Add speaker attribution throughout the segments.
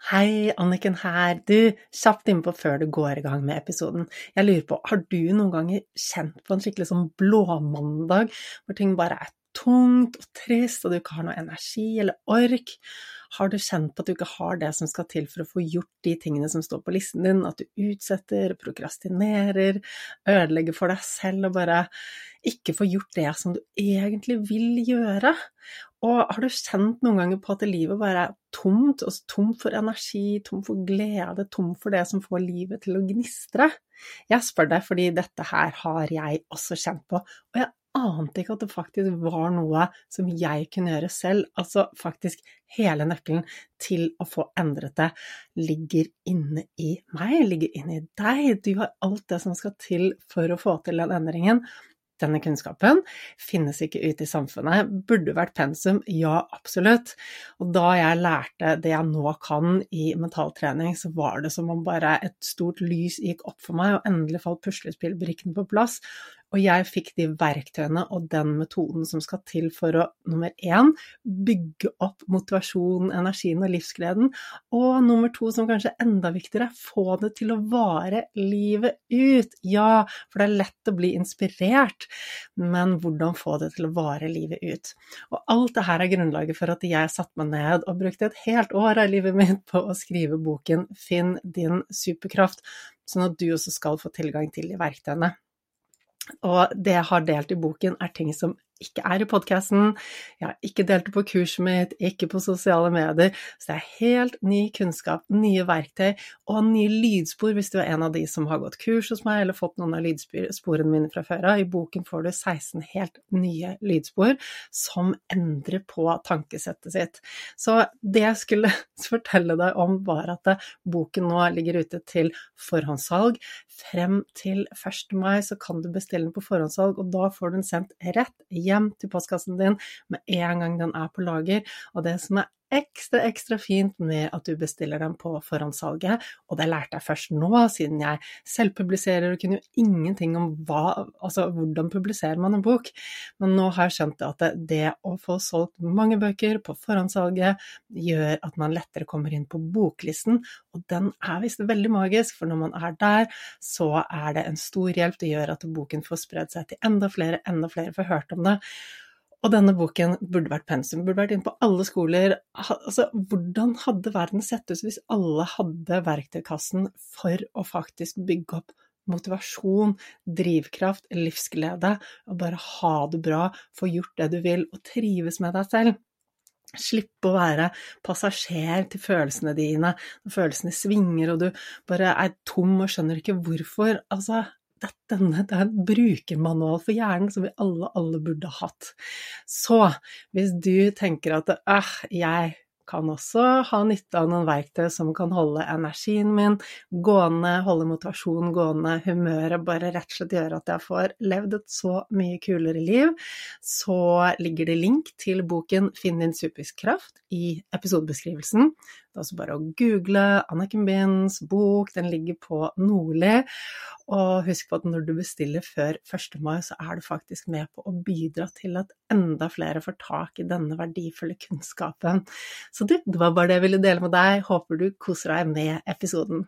Speaker 1: Hei, Anniken her. Du, kjapt innpå før du går i gang med episoden. Jeg lurer på, har du noen ganger kjent på en skikkelig sånn blåmandag, hvor ting bare er tungt og trist, og du ikke har noe energi eller ork? Har du kjent på at du ikke har det som skal til for å få gjort de tingene som står på listen din, at du utsetter, prokrastinerer, ødelegger for deg selv og bare ikke får gjort det som du egentlig vil gjøre? Og har du kjent noen ganger på at livet bare er tomt, og tomt for energi, tomt for glede, tomt for det som får livet til å gnistre? Jeg spør deg fordi dette her har jeg også kjent på, og jeg ante ikke at det faktisk var noe som jeg kunne gjøre selv. Altså faktisk hele nøkkelen til å få endret det ligger inne i meg, ligger inne i deg. Du har alt det som skal til for å få til den endringen. Denne kunnskapen finnes ikke ute i samfunnet. Burde vært pensum? Ja, absolutt. Og da jeg lærte det jeg nå kan i mentaltrening, så var det som om bare et stort lys gikk opp for meg, og endelig falt puslespillbrikkene på plass. Og jeg fikk de verktøyene og den metoden som skal til for å, nummer 1, bygge opp motivasjonen, energien og livsgleden. Og nummer 2, som kanskje er enda viktigere, få det til å vare livet ut. Ja, for det er lett å bli inspirert, men hvordan få det til å vare livet ut? Og alt det her er grunnlaget for at jeg satte meg ned og brukte et helt år av livet mitt på å skrive boken Finn din superkraft, sånn at du også skal få tilgang til de verktøyene. Og det jeg har delt i boken er ting som ikke er i podcasten, jeg har ikke delt det på kurset mitt, ikke på sosiale medier, så det er helt ny kunnskap, nye verktøy og nye lydspor hvis du er en av de som har gått kurs hos meg eller fått noen av lydsporene mine fra før av. I boken får du 16 helt nye lydspor som endrer på tankesettet sitt. Så det jeg skulle fortelle deg om var at boken nå ligger ute til forhåndssalg. Frem til 1. mai så kan du bestille den på forhåndssalg, og da får du den sendt rett hjem til postkassen din med en gang den er på lager. Og det som er ekstra fint med at du bestiller den på forhåndssalget, og det lærte jeg først nå, siden jeg selv publiserer og kunne jo ingenting om hvordan publiserer man en bok. Men nå har jeg skjønt at det å få solgt mange bøker på forhåndssalget gjør at man lettere kommer inn på boklisten, og den er visst veldig magisk, for når man er der, så er det en stor hjelp. Det gjør at boken får spredd seg til enda flere får hørt om det. Og denne boken burde vært pensum, burde vært inne på alle skoler. Altså, hvordan hadde verden sett ut hvis alle hadde verktøykassen for å faktisk bygge opp motivasjon, drivkraft, livsglede, og bare ha det bra, få gjort det du vil, og trives med deg selv? Slippe å være passasjer til følelsene dine, når følelsene svinger, og du bare er tom og skjønner ikke hvorfor. Altså, det er en brukermanual for hjernen som vi alle burde ha hatt. Så hvis du tenker at jeg kan også ha nytte av noen verktøy som kan holde energien min gående, holde motivasjonen gående, humøret, bare rett og slett gjøre at jeg får levd et så mye kulere liv, så ligger det link til boken Finn din superkraft i episodebeskrivelsen. Det er også bare å google Anniken Binds bok, den ligger på Nordli, og husk på at når du bestiller før 1. mai, så er du faktisk med på å bidra til at enda flere får tak i denne verdifulle kunnskapen. Så det var bare det jeg ville dele med deg. Håper du koser deg med episoden.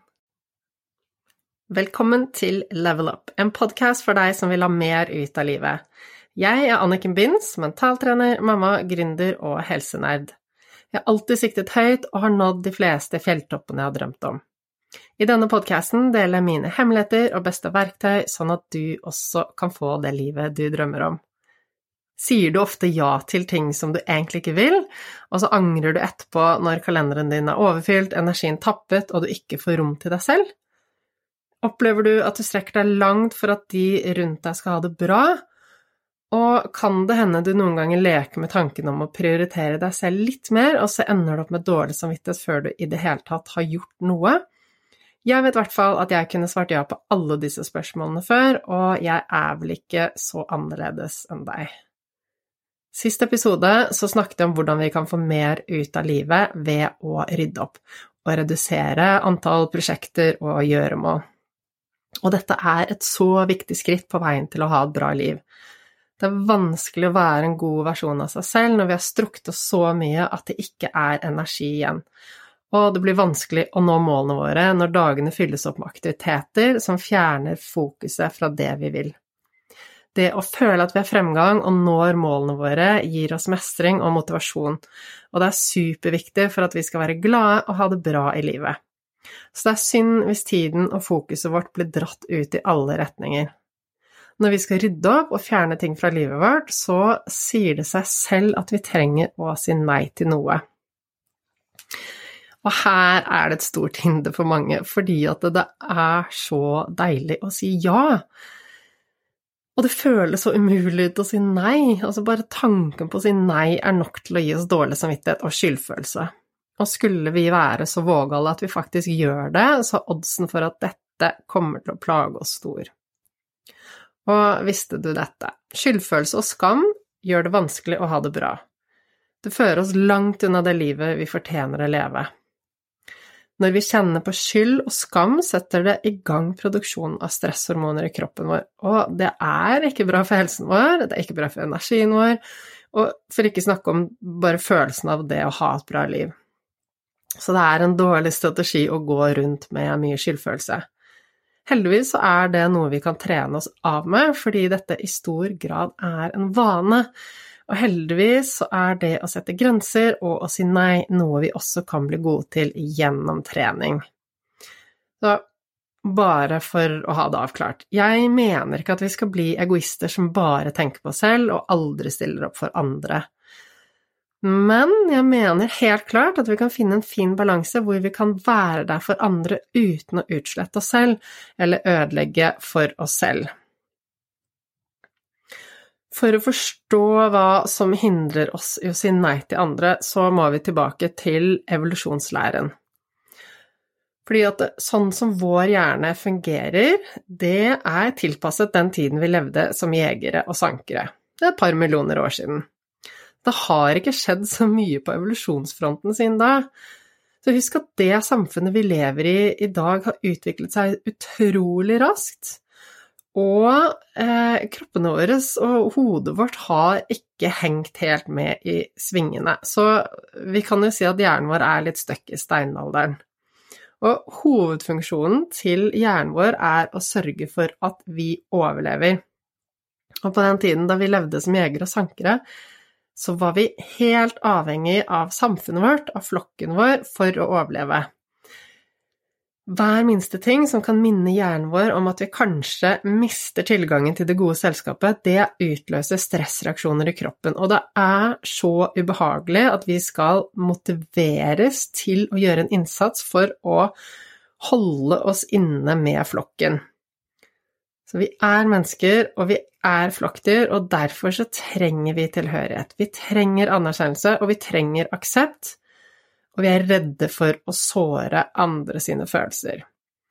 Speaker 1: Velkommen til Level Up, en podcast for deg som vil ha mer ut av livet. Jeg er Anniken Binds, mentaltrener, mamma, gründer og helsenerd. Jeg har alltid siktet høyt og har nådd de fleste fjelltoppene jeg har drømt om. I denne podcasten deler jeg mine hemmeligheter og beste verktøy, sånn at du også kan få det livet du drømmer om. Sier du ofte ja til ting som du egentlig ikke vil, og så angrer du etterpå når kalenderen din er overfylt, energien tappet, og du ikke får rom til deg selv? Opplever du at du strekker deg langt for at de rundt deg skal ha det bra? Og kan det hende du noen ganger leker med tanken om å prioritere deg selv litt mer, og så ender du opp med dårlig samvittighet før du i det hele tatt har gjort noe? Jeg vet i hvert fall at jeg kunne svart ja på alle disse spørsmålene før, og jeg er vel ikke så annerledes enn deg. Siste episode så snakket jeg om hvordan vi kan få mer ut av livet ved å rydde opp, og redusere antall prosjekter og gjøremål. Og dette er et så viktig skritt på veien til å ha et bra liv. Det er vanskelig å være en god versjon av seg selv når vi har strukket oss så mye at det ikke er energi igjen. Og det blir vanskelig å nå målene våre når dagene fylles opp med aktiviteter som fjerner fokuset fra det vi vil. Det å føle at vi har fremgang og når målene våre gir oss mestring og motivasjon, og det er superviktig for at vi skal være glade og ha det bra i livet. Så det er synd hvis tiden og fokuset vårt blir dratt ut i alle retninger. Når vi skal rydde opp og fjerne ting fra livet vårt, så sier det seg selv at vi trenger å si nei til noe. Og her er det et stort hinder for mange, fordi at det er så deilig å si ja. Og det føles så umulig ut å si nei. Altså bare tanken på å si nei er nok til å gi oss dårlig samvittighet og skyldfølelse. Og skulle vi være så vågale at vi faktisk gjør det, så er oddsen for at dette kommer til å plage oss stor. Og visste du dette? Skyldfølelse og skam gjør det vanskelig å ha det bra. Det fører oss langt unna det livet vi fortjener å leve. Når vi kjenner på skyld og skam, setter det i gang produksjonen av stresshormoner i kroppen vår. Og det er ikke bra for helsen vår, det er ikke bra for energien vår, og for ikke snakke om bare følelsen av det å ha et bra liv. Så det er en dårlig strategi å gå rundt med mye skyldfølelse. Heldigvis så er det noe vi kan trene oss av med, fordi dette i stor grad er en vane. Og heldigvis så er det å sette grenser og å si nei noe vi også kan bli gode til gjennom trening. Så bare for å ha det avklart. Jeg mener ikke at vi skal bli egoister som bare tenker på oss selv og aldri stiller opp for andre. Men jeg mener helt klart at vi kan finne en fin balanse hvor vi kan være der for andre uten å utslette oss selv eller ødelegge for oss selv. For å forstå hva som hindrer oss i å si nei til andre, så må vi tilbake til evolusjonslæren. Fordi at sånn som vår hjerne fungerer, det er tilpasset den tiden vi levde som jegere og sankere. Det er et par millioner år siden. Det har ikke skjedd så mye på evolusjonsfronten siden da. Så husk at det samfunnet vi lever i dag har utviklet seg utrolig raskt. Og kroppene våre og hodet vårt har ikke hengt helt med i svingene. Så vi kan jo si at hjernen vår er litt støkk i steinalderen. Og hovedfunksjonen til hjernen vår er å sørge for at vi overlever. Og på den tiden da vi levde som jegere og sankere, så var vi helt avhengig av samfunnet vårt, av flokken vår, for å overleve. Hver minste ting som kan minne hjernen vår om at vi kanskje mister tilgangen til det gode selskapet, det utløser stressreaksjoner i kroppen, og det er så ubehagelig at vi skal motiveres til å gjøre en innsats for å holde oss inne med flokken. Så vi er mennesker, og vi er flokkdyr, og derfor så trenger vi tilhørighet. Vi trenger anerkjennelse, og vi trenger aksept, og vi er redde for å såre andre sine følelser.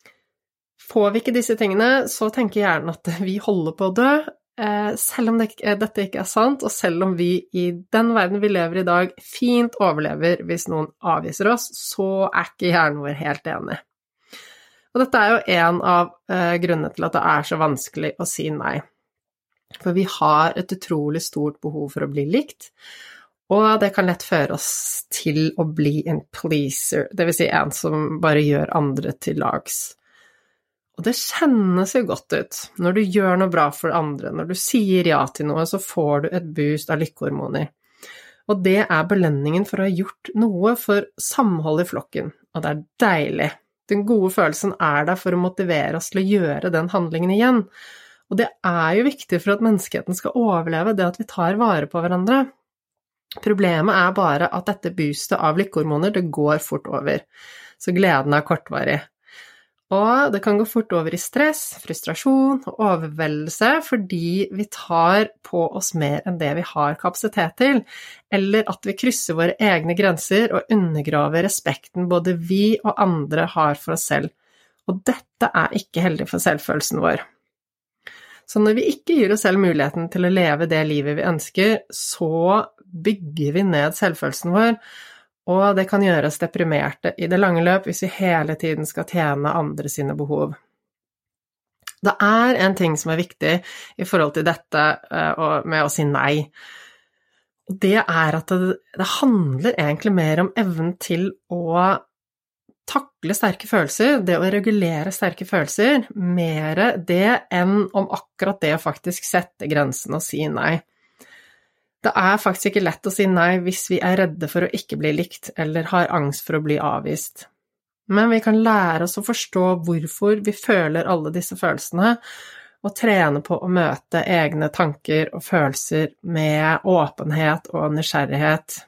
Speaker 1: Får vi ikke disse tingene, så tenker hjernen at vi holder på å dø, selv om dette ikke er sant, og selv om vi i den verden vi lever i dag fint overlever hvis noen avviser oss, så er ikke hjernen vår helt enig. Og dette er jo en av grunnene til at det er så vanskelig å si nei. For vi har et utrolig stort behov for å bli likt, og det kan lett føre oss til å bli en pleaser, det vil si en som bare gjør andre til lags. Og det kjennes jo godt ut. Når du gjør noe bra for andre, når du sier ja til noe, så får du et boost av lykkehormoner. Og det er belønningen for å ha gjort noe for samhold i flokken, og det er deilig. Den gode følelsen er der for å motivere oss til å gjøre den handlingen igjen. Og det er jo viktig for at menneskeheten skal overleve det at vi tar vare på hverandre. Problemet er bare at dette boostet av lykkehormoner, det går fort over. Så gleden er kortvarig. Og det kan gå fort over i stress, frustrasjon og overveldelse fordi vi tar på oss mer enn det vi har kapasitet til, eller at vi krysser våre egne grenser og undergraver respekten både vi og andre har for oss selv. Og dette er ikke heldig for selvfølelsen vår. Så når vi ikke gir oss selv muligheten til å leve det livet vi ønsker, så bygger vi ned selvfølelsen vår, og det kan gjøre oss deprimerte i det lange løp hvis vi hele tiden skal tjene andre sine behov. Det er en ting som er viktig i forhold til dette med å si nei, og det er at det handler egentlig mer om evnen til å takle sterke følelser, det å regulere sterke følelser, mer det enn om akkurat det å faktisk sette grensen og si nei. Det faktisk ikke lett å si nei hvis vi redde for å ikke bli likt, eller har angst for å bli avvist. Men vi kan lære oss å forstå hvorfor vi føler alle disse følelsene, og trene på å møte egne tanker og følelser med åpenhet og nysgjerrighet.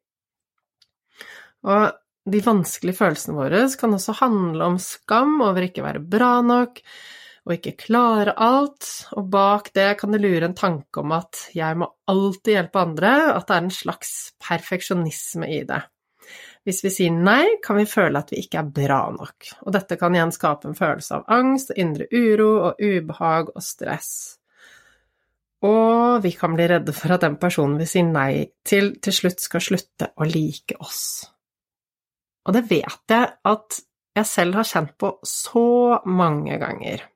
Speaker 1: Og de vanskelige følelsene våre kan også handle om skam over ikke være bra nok, og ikke klare alt, og bak det kan det lure en tanke om at jeg må alltid hjelpe andre, at det en slags perfeksjonisme i det. Hvis vi sier nei, kan vi føle at vi ikke bra nok, og dette kan igjen skape en følelse av angst, indre uro og ubehag og stress. Og vi kan bli redde for at den personen vi sier nei til slutt skal slutte å like oss. Og det vet jeg at jeg selv har kjent på så mange ganger.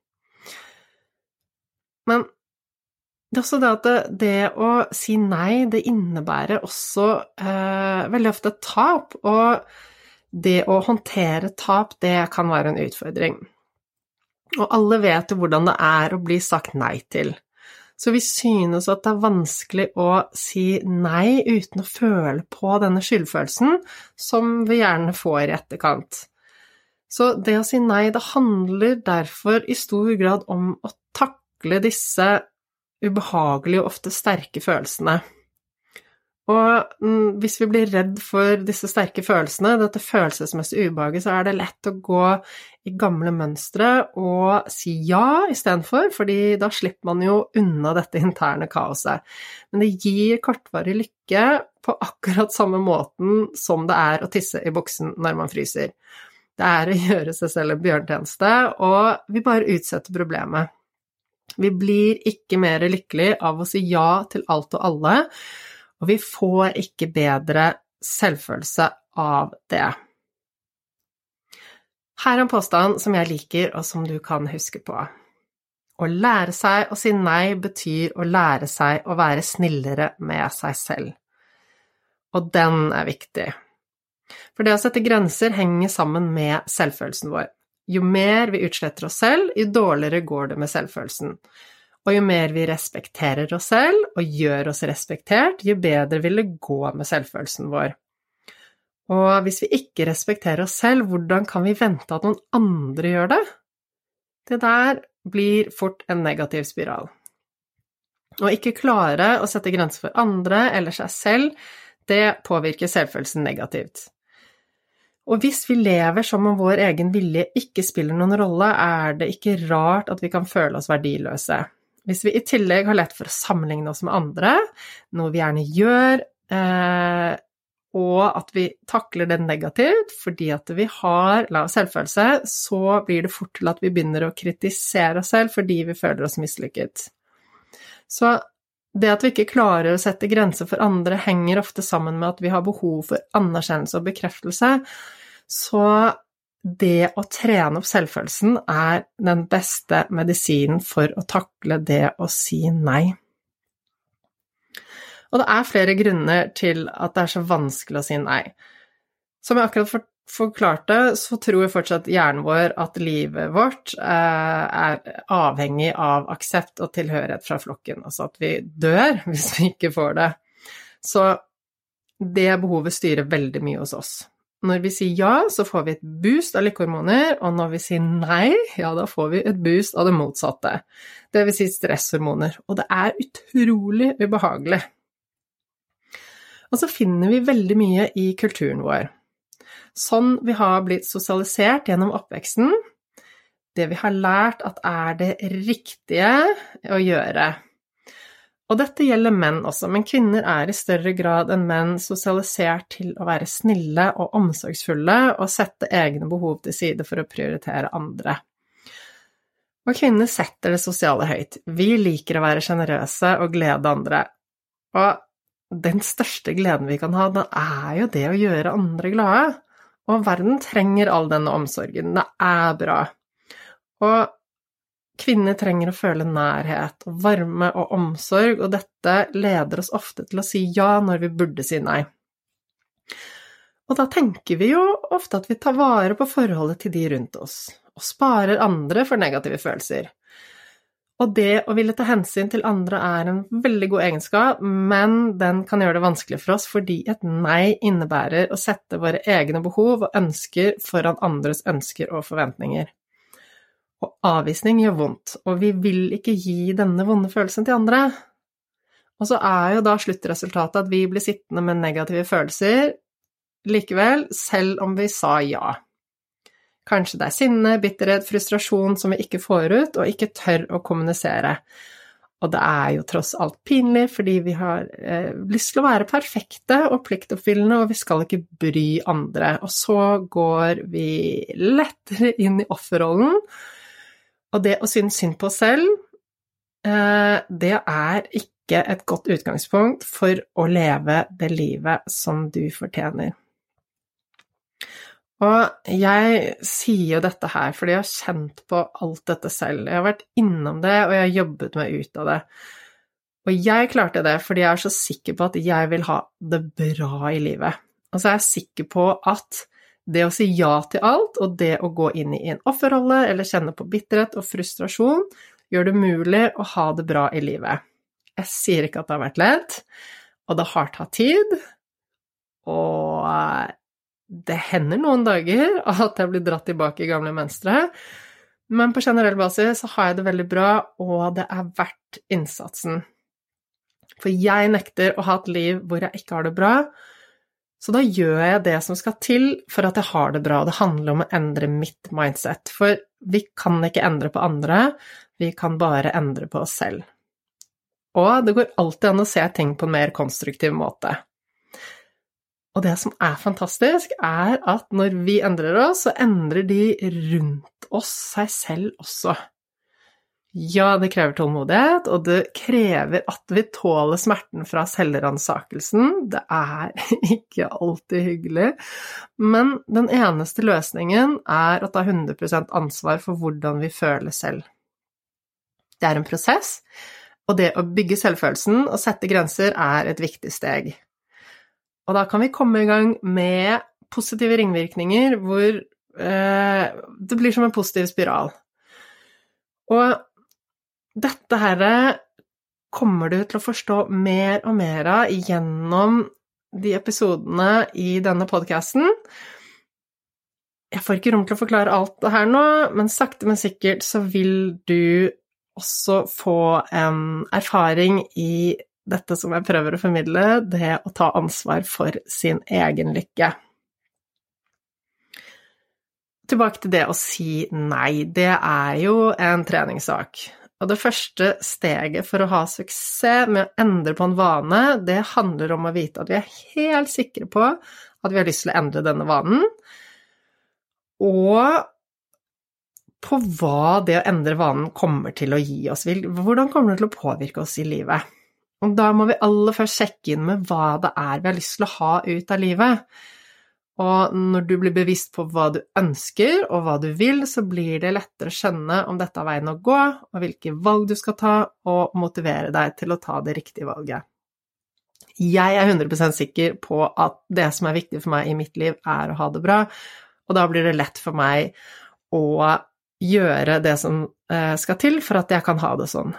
Speaker 1: Men det også det at det å si nei, det innebærer også veldig ofte tap, og det å håndtere tap, det kan være en utfordring. Og alle vet jo hvordan det å bli sagt nei til. Så vi synes at det vanskelig å si nei uten å føle på denne skyldfølelsen, som vi gjerne får i etterkant. Så det å si nei, det handler derfor i stor grad om å takle disse ubehagelige og ofte sterke følelsene. Og hvis vi blir redd for disse sterke følelsene, dette følelsesmessige ubehaget, så det lett å gå i gamle mønstre og si ja i stedet for, fordi da slipper man jo unna dette interne kaoset. Men det gir kortvarig lykke på akkurat samme måten som det å tisse i buksen når man fryser. Det å gjøre seg selv en bjørntjeneste, og vi bare utsetter problemet. Vi blir ikke mer lykkelig av å si ja til alt og alle, og vi får ikke bedre selvfølelse av det. Her en påstand som jeg liker, og som du kan huske på. Å lære seg å si nei betyr å lære seg å være snillere med seg selv. Og den viktig. For det å sette grenser henger sammen med selvfølelsen vår. Jo mer vi utsletter oss selv, jo dårligere går det med selvfølelsen. Og jo mer vi respekterer oss selv og gjør oss respektert, jo bedre vil det gå med selvfølelsen vår. Og hvis vi ikke respekterer oss selv, hvordan kan vi vente at noen andre gjør det? Det der blir fort en negativ spiral. Å ikke klare å sette grenser for andre eller seg selv, det påvirker selvfølelsen negativt. Og hvis vi lever som om vår egen vilje ikke spiller noen rolle, det ikke rart at vi kan føle oss verdiløse. Hvis vi i tillegg har lett for å sammenligne oss med andre, noe vi gjerne gjør, og at vi takler det negativt fordi at vi har lav selvfølelse, så blir det fort til at vi begynner å kritisere oss selv fordi vi føler oss mislykket. Så det at vi ikke klarer å sette grenser for andre henger ofte sammen med at vi har behov for anerkjennelse og bekreftelse, så det å trene opp selvfølelsen den beste medisinen for å takle det å si nei. Og det flere grunner til at det så vanskelig å si nei. Som jeg akkurat forklarte, så tror jeg fortsatt hjernen vår at livet vårt avhengig av aksept og tilhørighet fra flokken, altså at vi dør hvis vi ikke får det. Så det behovet styrer veldig mye hos oss. Når vi sier ja, så får vi et boost av lykkehormoner, og når vi sier nei, ja, da får vi et boost av det motsatte. Det vil si stresshormoner, og det utrolig ubehagelig. Og så finner vi veldig mye i kulturen vår. Sånn vi har blitt sosialisert gjennom oppveksten, det vi har lært at det riktige å gjøre. Og dette gjelder menn også, men kvinner i større grad enn menn sosialisert til å være snille og omsorgsfulle og sette egne behov til side for å prioritere andre. Og kvinner setter det sosiale høyt. Vi liker å være generøse og glede andre. Og den største gleden vi kan ha, den jo det å gjøre andre glade. Og verden trenger all denne omsorgen. Det bra. Og kvinner trenger å føle nærhet og varme og omsorg, og dette leder oss ofte til å si ja når vi burde si nei. Og da tenker vi jo ofte at vi tar vare på forholdet til de rundt oss, og sparer andre for negative følelser. Og det å ville ta hensyn til andre en veldig god egenskap, men den kan gjøre det vanskelig for oss, fordi et nei innebærer å sette våre egne behov og ønsker foran andres ønsker og forventninger. Og avvisning gjør vondt, og vi vil ikke gi denne vonde følelsen til andre. Og så jo da sluttresultatet at vi blir sittende med negative følelser likevel, selv om vi sa ja. Kanskje det sinne, bitterhet, frustrasjon som vi ikke får ut, og ikke tør å kommunisere. Og det jo tross alt pinlig, fordi vi har lyst til å være perfekte og pliktoppfyllende, og vi skal ikke bry andre. Og så går vi lettere inn i offerrollen, og det å synes synd på oss selv, det ikke et godt utgangspunkt for å leve det livet som du fortjener. Og jeg sier jo dette her fordi jeg har kjent på alt dette selv. Jeg har vært innom det, og jeg har jobbet meg ut av det. Og jeg klarte det fordi jeg så sikker på at jeg vil ha det bra i livet. Altså jeg sikker på at det å si ja til alt, og det å gå inn i en offerrolle, eller kjenne på bitterhet og frustrasjon, gjør det mulig å ha det bra i livet. Jeg sier ikke at det har vært lett, og det har tatt tid, og det hender noen dager at jeg blir dratt tilbake i gamle mønstre, men på generell basis så har jeg det veldig bra, og det verdt innsatsen. For jeg nekter å ha et liv hvor jeg ikke har det bra, så da gjør jeg det som skal til for at jeg har det bra. Det handler om å endre mitt mindset, for vi kan ikke endre på andre, vi kan bare endre på oss selv. Og det går alltid an å se ting på en mer konstruktiv måte. Og det som fantastisk at når vi endrer oss, så endrer de rundt oss seg selv også. Ja, det krever tålmodighet, og det krever at vi tåler smerten fra selvransakelsen. Det ikke alltid hyggelig, men den eneste løsningen å ta 100% ansvar for hvordan vi føler selv. Det en prosess, og det å bygge selvfølelsen og sette grenser et viktig steg. Og da kan vi komme i gang med positive ringvirkninger hvor det blir som en positiv spiral. Og dette her kommer du til å forstå mer og mer av gjennom de episodene i denne podcasten. Jeg får ikke rom til å forklare alt det her nå, men sakte, men sikkert så vil du også få en erfaring i dette som jeg prøver å formidle, det å ta ansvar for sin egen lykke. Tilbake til det å si nei, det jo en treningssak. Og det første steget for å ha suksess med å endre på en vane, det handler om å vite at vi helt sikre på at vi har lyst til å endre denne vanen, og på hva det å endre vanen kommer til å gi oss. Hvordan kommer det til å påvirke oss i livet? Og da må vi aller først sjekke inn med hva det vi har lyst til å ha ut av livet. Og når du blir bevisst på hva du ønsker og hva du vil, så blir det lettere å skjønne om dette veien å gå, og hvilke valg du skal ta, og motivere deg til å ta det riktige valget. Jeg 100% sikker på at det som viktig for meg i mitt liv å ha det bra, og da blir det lett for meg å gjøre det som skal til for at jeg kan ha det sånn.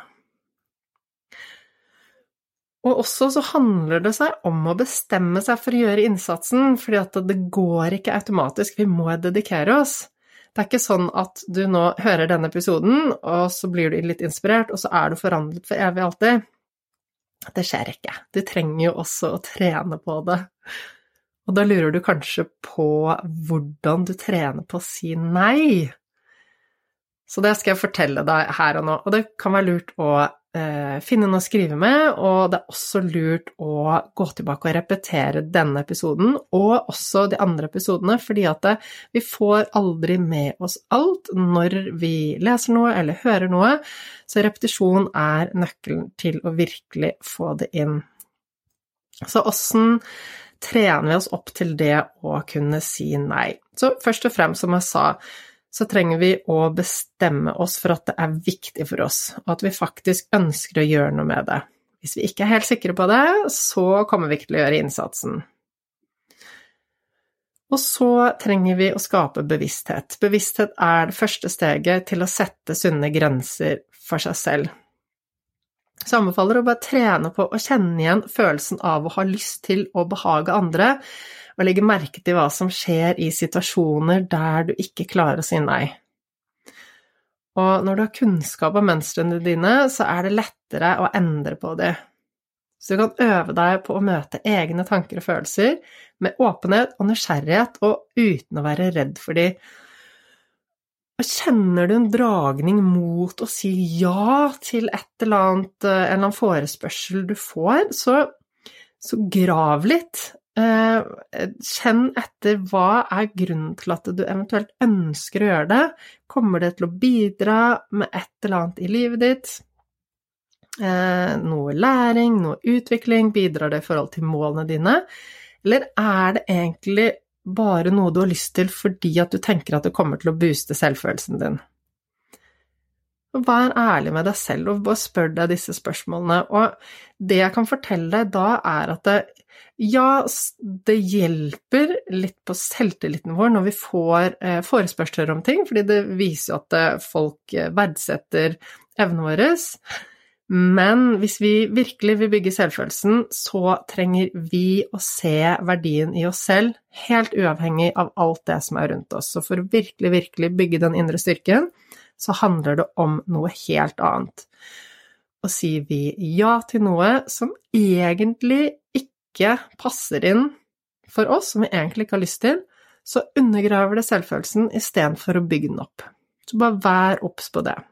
Speaker 1: Og også så handler det seg om å bestemme seg for å gjøre innsatsen, fordi at det går ikke automatisk, vi må dedikere oss. Det ikke sånn at du nå hører denne episoden, og så blir du litt inspirert, og så du forandret for evig alltid. Det skjer ikke. Du trenger jo også å trene på det. Og da lurer du kanskje på hvordan du trener på å si nei. Så det skal jeg fortelle deg her og nå, og det kan være lurt å finne noe å skrive med, og det også lurt å gå tilbake og repetere denne episoden, og også de andre episodene, fordi at vi får aldri med oss alt når vi leser noe eller hører noe, så repetisjon nøkkelen til å virkelig få det inn. Så hvordan trener vi oss opp til det å kunne si nei? Så først og fremst, som jeg sa, så trenger vi å bestemme oss for at det viktig for oss, og at vi faktisk ønsker å gjøre noe med det. Hvis vi ikke helt sikre på det, så kommer vi ikke til å gjøre innsatsen. Og så trenger vi å skape bevissthet. Bevissthet det første steget til å sette sunne grenser for seg selv. Så jeg anbefaler å bare trene på å kjenne igjen følelsen av å ha lyst til å behage andre, og legge merke til hva som skjer i situasjoner der du ikke klarer å si nei. Og når du har kunnskap om mønstrene dine, så det lettere å endre på det. Så du kan øve deg på å møte egne tanker og følelser med åpenhet og nysgjerrighet, og uten å være redd for dem. Og kjenner du en dragning mot å si ja til et eller annet, en eller annen forespørsel du får, så grav litt. Kjenn etter hva grunnen til at du eventuelt ønsker å gjøre det. Kommer det til å bidra med et eller annet i livet ditt? Noe læring, noe utvikling, bidrar det i forhold til målene dine? Eller det egentlig bare noe du har lyst til fordi at du tenker at det kommer til å booste selvfølelsen din? Og vær ærlig med deg selv og bare spør deg disse spørsmålene. Og det jeg kan fortelle deg da at det hjelper litt på selvtilliten vår når vi får forespørsler om ting, fordi det viser jo at folk verdsetter evnen vår. Men hvis vi virkelig vil bygge selvfølelsen, så trenger vi å se verdien i oss selv, helt uavhengig av alt det som rundt oss. Så for å virkelig bygge den indre styrken, så handler det om noe helt annet. Og sier vi ja til noe som egentlig ikke passer inn for oss, som vi egentlig ikke har lyst til, så undergraver det selvfølelsen i stedet for å bygge den opp. Så bare vær obs på det.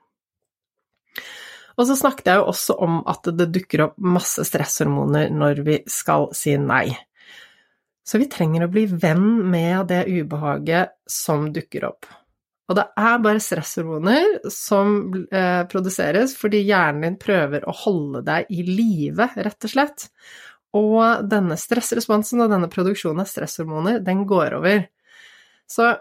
Speaker 1: Og så snakket jeg jo også om at det dukker opp masse stresshormoner når vi skal si nei. Så vi trenger å bli venn med det ubehaget som dukker opp. Og det bare stresshormoner som produseres fordi hjernen din prøver å holde deg i live, rett og slett. Og denne stressresponsen og denne produksjonen av stresshormoner, den går over. Så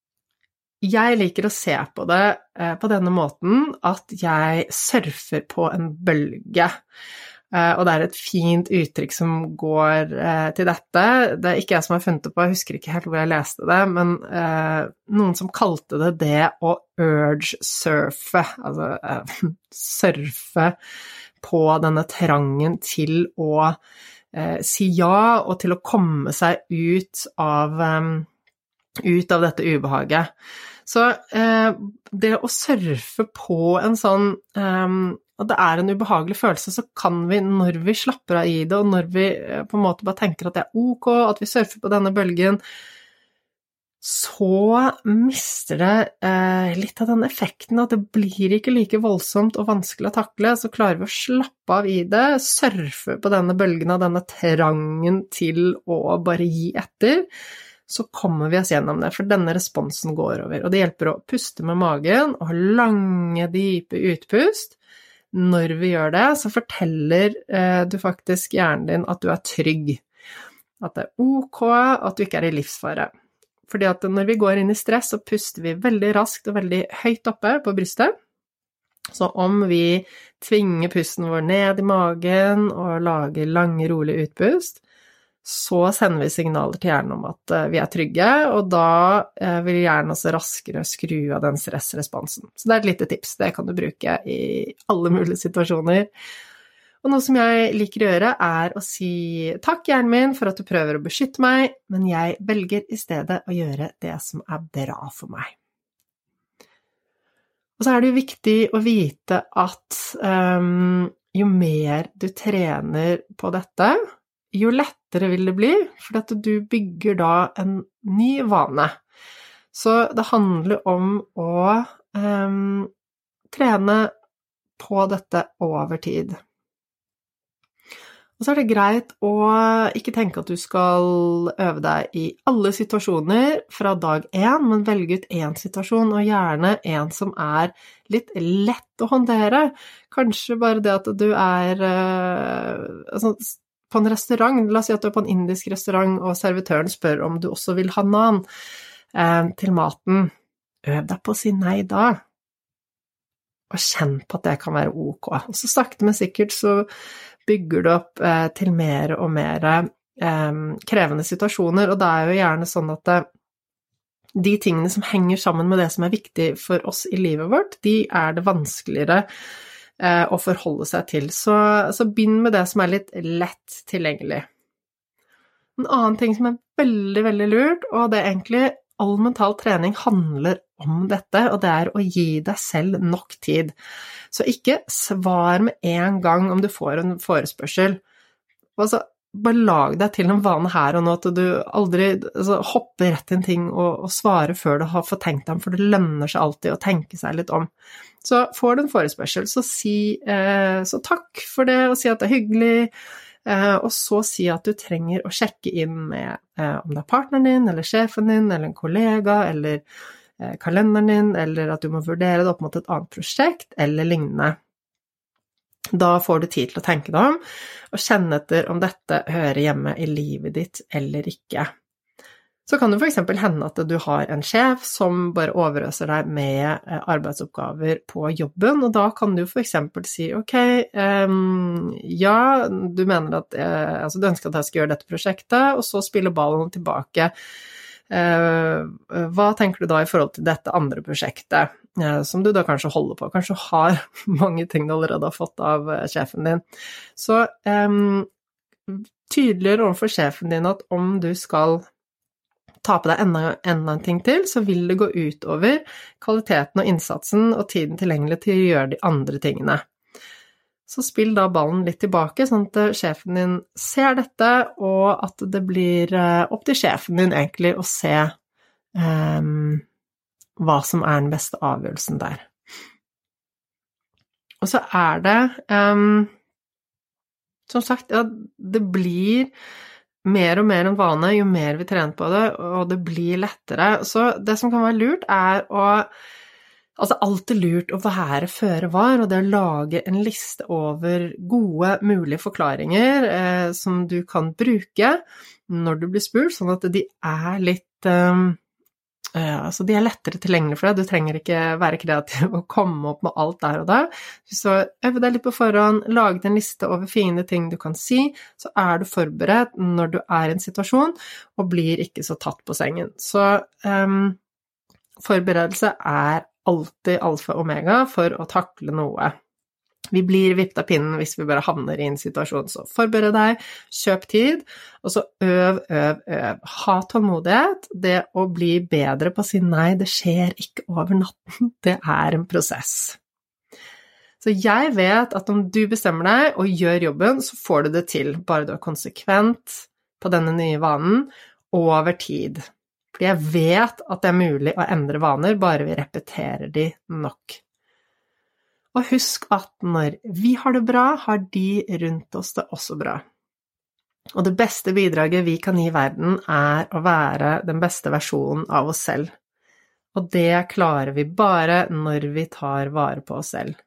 Speaker 1: jeg liker å se på det på denne måten at jeg surfer på en bølge. Og det et fint uttrykk som går til dette. Det ikke jeg som har funnet det på, jeg husker ikke helt hvor jeg leste det, men noen som kalte det å urge surfe, altså surfe på denne trangen til å si ja, og til å komme seg ut av dette ubehaget. Så det å surfe på en sånn, og det en ubehagelig følelse, så kan vi, når vi slapper av i det, og når vi på en måte bare tenker at det ok, at vi surfer på denne bølgen, så mister det litt av den effekten, at det blir ikke like voldsomt og vanskelig å takle, så klarer vi å slappe av i det, surfe på denne bølgen av denne trangen til å bare gi etter, så kommer vi oss gjennom det, for denne responsen går over. Og det hjelper å puste med magen, og ha lange, dype utpust. Når vi gjør det, så forteller du faktisk hjernen din at du trygg. At det ok, at du ikke i livsfare. Fordi at når vi går inn i stress, så puster vi veldig raskt og veldig høyt oppe på brystet. Så om vi tvinger pusten vår ned i magen, og lager lange, rolige utpust, så sender vi signaler til hjernen om at vi trygge, og da vil hjernen også raskere skru av den stressresponsen. Så det et lite tips, det kan du bruke i alle mulige situasjoner. Og noe som jeg liker å gjøre å si takk hjernen min for at du prøver å beskytte meg, men jeg velger i stedet å gjøre det som bra for meg. Og så det jo viktig å vite at jo mer du trener på dette, jo lettere vil det bli, for at du bygger da en ny vane. Så det handler om å trene på dette over tid. Og så det greit å ikke tenke at du skal øve deg i alle situasjoner fra dag 1, men velge ut en situasjon, og gjerne en som litt lett å håndtere. Kanskje bare det at du på en restaurant, la oss si at du på en indisk restaurant, og servitøren spør om du også vil ha naan til maten. Øv deg på å si nei da. Og kjenn på at det kan være ok. Og så sakte, men sikkert så bygger du opp til mer og mer krevende situasjoner, og det jo gjerne sånn at de tingene som henger sammen med det som viktig for oss i livet vårt, de det vanskeligere å forholde seg til. Så begynn med det som litt lett tilgjengelig. En annen ting som veldig, veldig lurt, og det egentlig all mental trening handler om dette, og det å gi deg selv nok tid. Så ikke svar med en gang om du får en forespørsel. Altså, bare lag deg til en vane her og nå, at du aldri hopper rett i en ting og svarer før du har fått tenkt deg om, for det lønner seg alltid å tenke seg litt om. Så får du en forespørsel, så så takk for det, og si at det hyggelig, og så si at du trenger å sjekke inn med om det partneren din, eller sjefen din, eller en kollega, eller kalenderen din, eller at du må vurdere det opp mot et annet prosjekt, eller lignende. Da får du tid til å tenke deg om, og kjenne etter om dette hører hjemme i livet ditt eller ikke. Så kan det for eksempel hende at du har en sjef som bare overøser deg med arbeidsoppgaver på jobben, og da kan du for eksempel si, ok, ja, du mener at, du ønsker at jeg skal gjøre dette prosjektet, og så spiller ballen tilbake. Hva tenker du da i forhold til dette andre prosjektet, som du da kanskje holder på? Kanskje har mange ting du allerede har fått av sjefen din. Så tydeligere overfor sjefen din at om du skal ta på deg enda en ting til, så vil det gå ut over kvaliteten og innsatsen og tiden tilgjengelig til å gjøre de andre tingene. Så spill da ballen litt tilbake, sånn at sjefen din ser dette, og at det blir opp til sjefen din egentlig å se hva som den beste avgjørelsen der. Og så det, som sagt, ja, det blir mer og mer en vane, jo mer vi trener på det, og det blir lettere. Så det som kan være lurt alltid lurt å være føre var, og det å lage en liste over gode, mulige forklaringer som du kan bruke når du blir spurt, sånn at de litt de lettere tilgjengelige for deg. Du trenger ikke være kreativ og komme opp med alt der og da. Så øv deg litt på forhånd, lag en liste over fine ting du kan si, så du forberedt når du i en situasjon, og blir ikke så tatt på sengen. Så forberedelse alltid alfa og omega for å takle noe. Vi blir vippet av pinnen hvis vi bare havner i en situasjon, så forbered deg, kjøp tid, og så øv. Ha tålmodighet, det å bli bedre på å si nei, det skjer ikke over natten, det en prosess. Så jeg vet at om du bestemmer deg og gjør jobben, så får du det til, bare du konsekvent på denne nye vanen over tid. Fordi jeg vet at det mulig å endre vaner, bare vi repeterer de nok. Og husk at når vi har det bra, har de rundt oss det også bra. Og det beste bidraget vi kan gi verden å være den beste versjonen av oss selv. Og det klarer vi bare når vi tar vare på oss selv.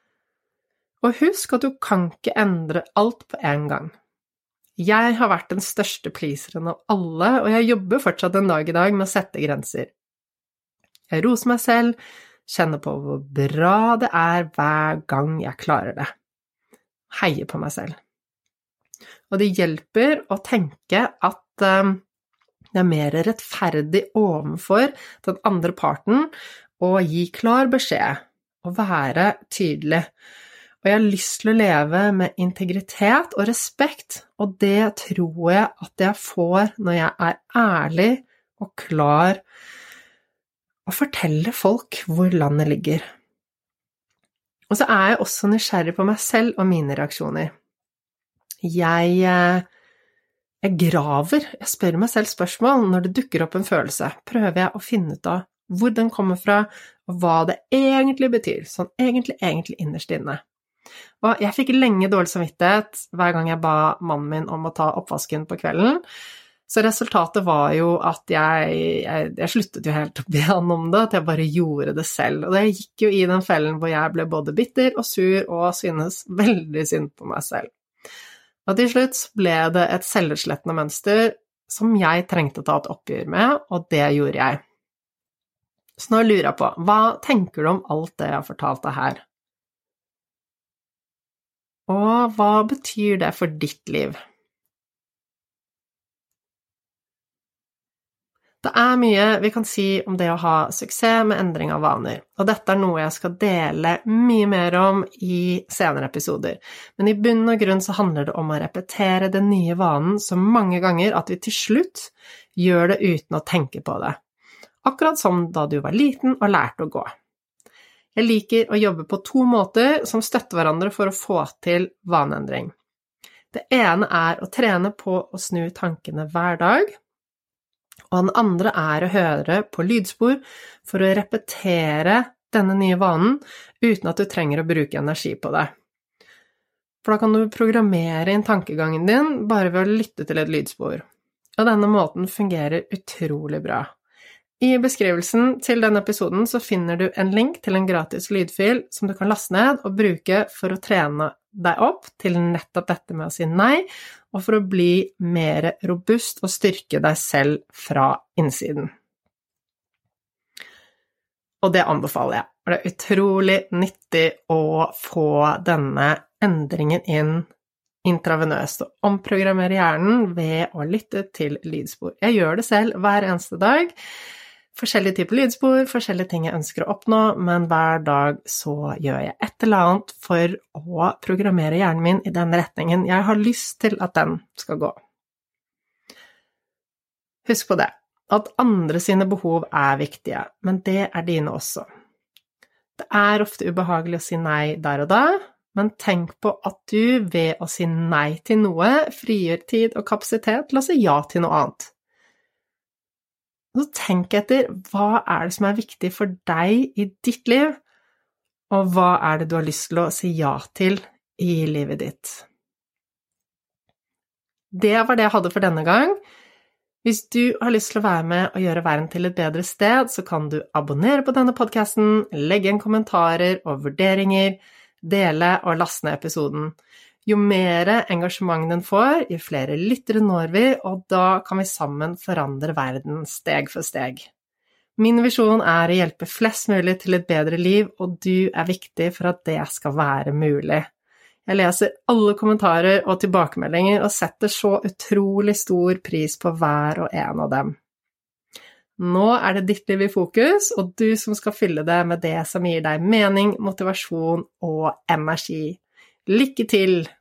Speaker 1: Og husk at du kan ikke endre alt på en gang. Jeg har vært den største pleaseren av alle, og jeg jobber fortsatt en dag i dag med å sette grenser. Jeg roser meg selv, kjenner på hvor bra det hver gang jeg klarer det. Heier på meg selv. Og det hjelper å tenke at det mer rettferdig overfor den andre parten å gi klar beskjed og være tydelig. Og jeg har lyst til å leve med integritet og respekt, og det tror jeg at jeg får når jeg ærlig og klar og fortelle folk hvor landet ligger. Og så jeg også nysgjerrig på meg selv og mine reaksjoner. Jeg graver, jeg spør meg selv spørsmål når det dukker opp en følelse. Prøver jeg å finne ut av hvor den kommer fra, og hva det egentlig betyr, sånn egentlig innerst inne. Og jeg fikk lenge dårlig samvittighet hver gang jeg ba mannen min om å ta oppvasken på kvelden. Så resultatet var jo at jeg sluttet jo helt å be han om det, at jeg bare gjorde det selv. Og det gikk jo i den fellen hvor jeg ble både bitter og sur og synes veldig synd på meg selv. Og til slutt ble det et selvutslettende mønster som jeg trengte å ta et oppgjør med, og det gjorde jeg. Så nå lurer jeg på, hva tenker du om alt det jeg har fortalt deg her? Og hva betyr det for ditt liv? Det mye vi kan si om det å ha suksess med endring av vaner, og dette noe jeg skal dele mye mer om i senere episoder. Men i bunn og grunn så handler det om å repetere den nye vanen så mange ganger at vi til slutt gjør det uten å tenke på det. Akkurat som da du var liten og lærte å gå. Jeg liker å jobbe på 2 måter som støtter hverandre for å få til vaneendring. Det ene å trene på å snu tankene hver dag, og den andre å høre på lydspor for å repetere denne nye vanen uten at du trenger å bruke energi på det. For da kan du programmere inn tankegangen din bare ved å lytte til et lydspor. Og denne måten fungerer utrolig bra. I beskrivelsen til denne episoden så finner du en link til en gratis lydfil som du kan laste ned og bruke for å trene deg opp til nettopp dette med å si nei, og for å bli mer robust og styrke deg selv fra innsiden. Og det anbefaler jeg. Det utrolig nyttig å få denne endringen inn intravenøst og omprogrammere hjernen ved å lytte til lydspor. Jeg gjør det selv hver eneste dag. Forskjellige typer lydspor, forskjellige ting jeg ønsker å oppnå, men hver dag så gjør jeg et eller annet for å programmere hjernen min i den retningen jeg har lyst til at den skal gå. Husk på det, at andre sine behov viktige, men det dine også. Det ofte ubehagelig å si nei der og da, men tenk på at du ved å si nei til noe frigjør tid og kapasitet til å si ja til noe annet. Så tenk etter, hva det som viktig for deg i ditt liv, og hva det du har lyst til å si ja til i livet ditt. Det var det jeg hadde for denne gang. Hvis du har lyst til å være med og gjøre verden til et bedre sted, så kan du abonnere på denne podcasten, legge inn kommentarer og vurderinger, dele og laste ned episoden. Jo mer engasjement den får, jo flere lyttere når vi, og da kan vi sammen forandre verden steg for steg. Min visjon å hjelpe flest mulig til et bedre liv, og du viktig for at det skal være mulig. Jeg leser alle kommentarer og tilbakemeldinger, og setter så utrolig stor pris på hver og en av dem. Nå det ditt liv i fokus, og du som skal fylle det med det som gir deg mening, motivasjon og energi. Lykke til!